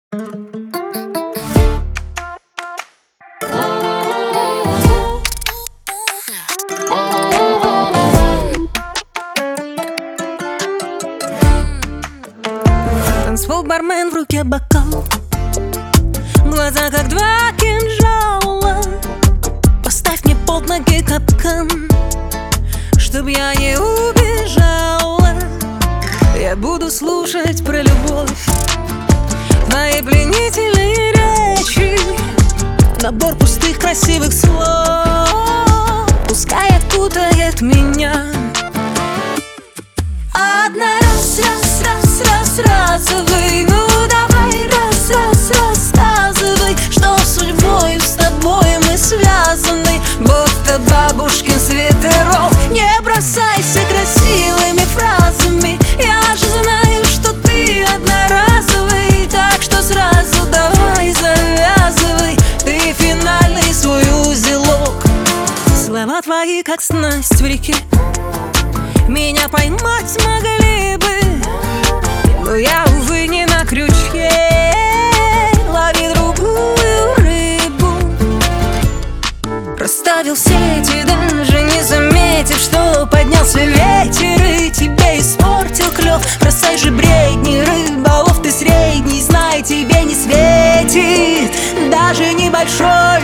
Танцпол, бармен, в руке бокал, глаза как два кинжала. Поставь мне под ноги капкан, чтоб я не убежала. Я буду слушать про любовь, твои пленительные речи, набор пустых красивых слов, пускай окутает меня. Одна рассказывай, ну давай рассказывай, что судьбой с тобой мы связаны, будто бабушкин свитерок. Не бросайся красивыми фразами, я же знаю, что ты одноразовый, так что сразу давай завязывай ты финальный свой узелок. Слова твои, как снасть в реке, меня поймать могли бы, но я, увы, не на крючке. Лови другую рыбу. Расставил сети, даже не заметив, что поднялся ветер и тебе испортил клев. Бросай же бредни, рыболов ты средний, знай, тебе не светит даже небольшой